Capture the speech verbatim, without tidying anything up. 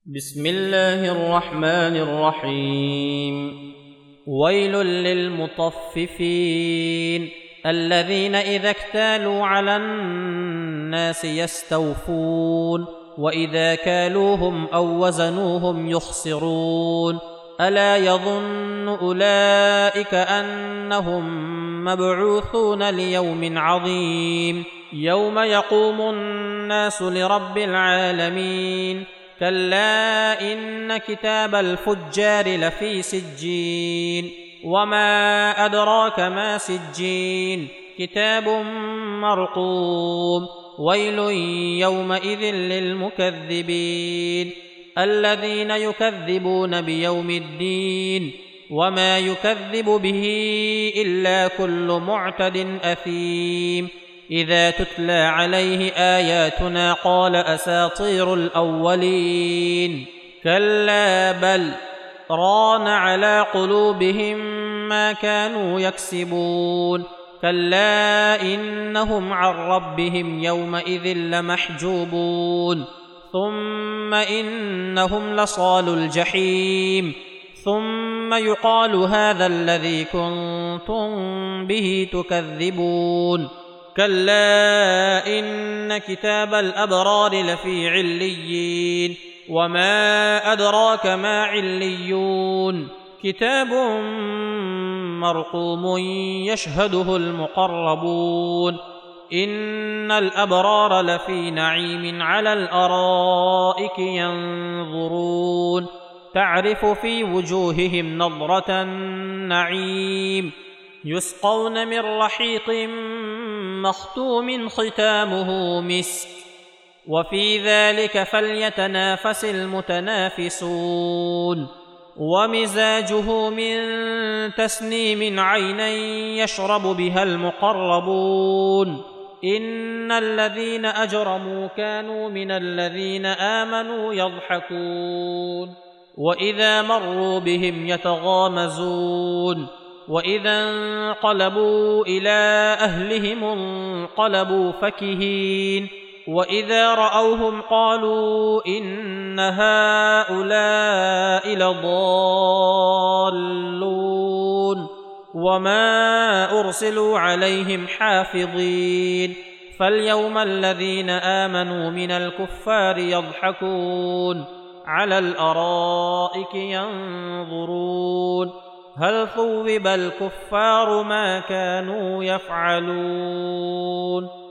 بسم الله الرحمن الرحيم. ويل للمطففين الذين إذا اكتالوا على الناس يستوفون وإذا كالوهم أو وزنوهم يخسرون ألا يظن أولئك أنهم مبعوثون ليوم عظيم يوم يقوم الناس لرب العالمين كلا إن كتاب الفجار لفي سجين وما أدراك ما سجين كتاب مرقوم ويل يومئذ للمكذبين الذين يكذبون بيوم الدين وما يكذب به إلا كل معتد أثيم إذا تتلى عليه آياتنا قال أساطير الأولين كلا بل ران على قلوبهم ما كانوا يكسبون كلا إنهم عن ربهم يومئذ لمحجوبون ثم إنهم لصالو الجحيم ثم يقال هذا الذي كنتم به تكذبون كلا إن كتاب الأبرار لفي عليين وما أدراك ما عليون كتاب مرقوم يشهده المقربون إن الأبرار لفي نعيم على الأرائك ينظرون تعرف في وجوههم نضرة النعيم يسقون من رحيق مختوم ختامه مسك وفي ذلك فليتنافس المتنافسون ومزاجه من تسنيم عينا يشرب بها المقربون إن الذين أجرموا كانوا من الذين آمنوا يضحكون وإذا مروا بهم يتغامزون وإذا انقلبوا إلى أهلهم انقلبوا فكهين وإذا رأوهم قالوا إن هؤلاء لضالون وما أرسلوا عليهم حافظين فاليوم الذين آمنوا من الكفار يضحكون على الأرائك ينظرون هل ثوب الكفار ما كانوا يفعلون